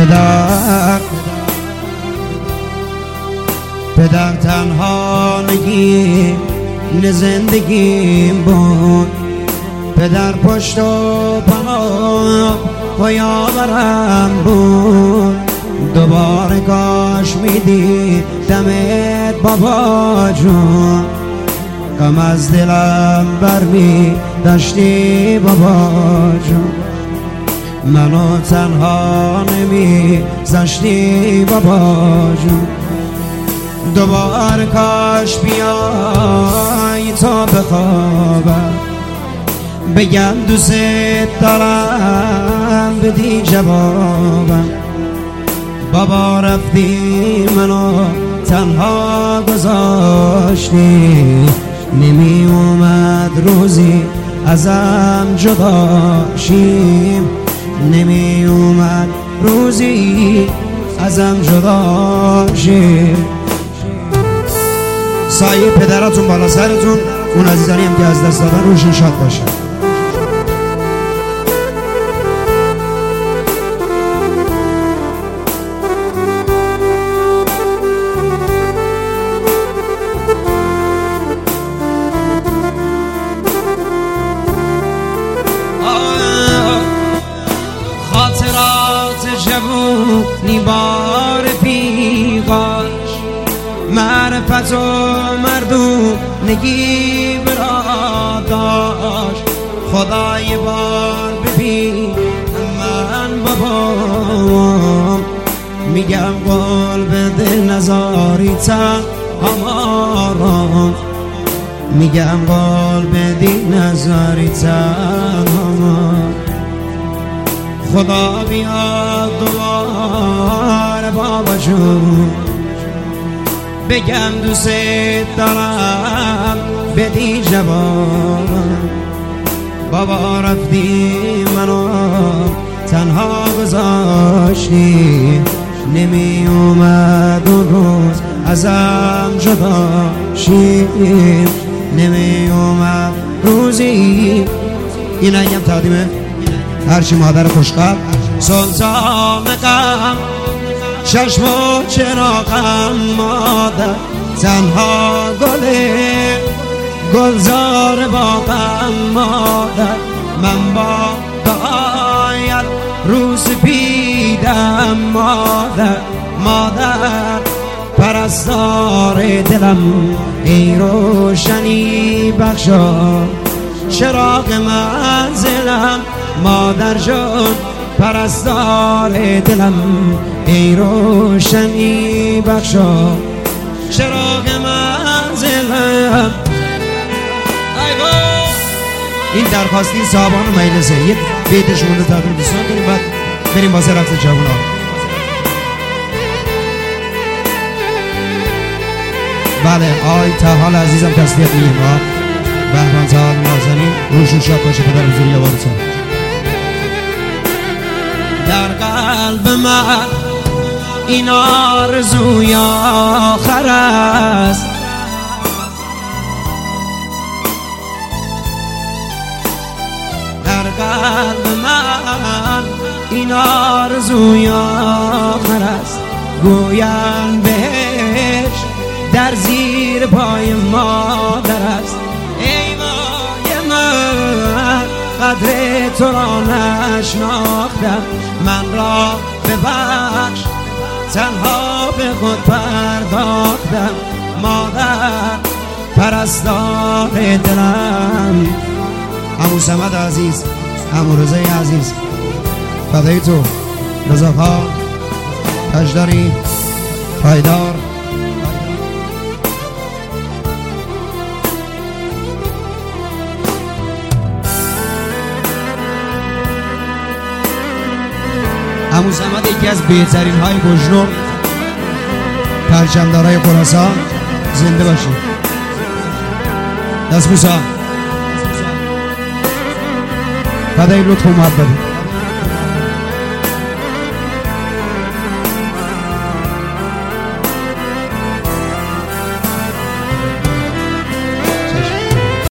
پدر تنها نگیم زندگیم بود، پدر پشت و پناه و یاورم بود. دوباره کاش میدیدمت بابا جون، غم از دلم برمی داشتی بابا جون، منو تنها نمی زشتی بابا جون. دوباره کاش بیای تا بخوابم، بگم دوست دارم بدی جوابم. بابا رفتی منو تنها گذاشتی، نمی اومد روزی ازم جدا شیم، نمی اومد روزی ازم جدا شیم. سایه پدراتون بالا سرتون، اون عزیزانی هم که از دست دادن روشون شاد باشه. خاطرات جوونی بار پیغاش، معرفت و مردونگی برا داشت. خدای بار ببین من بابام، میگم قول بده نزاری تنهام، میگم قول بدی نزاری تنهام. خدا بیاد دوباره بابا جون، بگم دوست دارم بدی جوابم. بابا رفتی منو تنها گذاشتی، نمی اومد اون روز ازم جدا شیم، نمی اومد روزی. این اگم تقدیمه هرچی مادر خوشقلب، سلطان غم، چشم و چراغم، مادر تنها گله گلزار باغم. مادر من با دعایت رو سپیدم، مادر مادر پرستار دلم، ای روشنی بخشا چراغ منزلم. مادر جان پرستار دلم، ای روشنی بخشا چراغ منزلم. این درخواستی صاحبان مجلسه، یک بیتش مونده تقدیم دوستان کنیم، بعد بریم واسه رفت جوونا. بله آی تحال عزیزم تسلیت میگیم ها، بهمن تحال نازنین روشون شاد باشه پدر بزرگی یوارتون. در قلب من این آرزوی آخر است، در قلب من این آرزوی آخر است. گویم بهش در زیر پای مادر است. ای مای من قدر تو را نشناختم، من را ببخش تنها به خود پرداختم. مادر پرستار دلم، عمو صمد عزیز، عمو رضای عزیز، فدای تو رضا خان، تاجداری پایدار. عمو صمد یکی از بهترین های گجنور، پرچمدارای خراسان، زنده باشید. دست بوسا فدای لطف و محبت.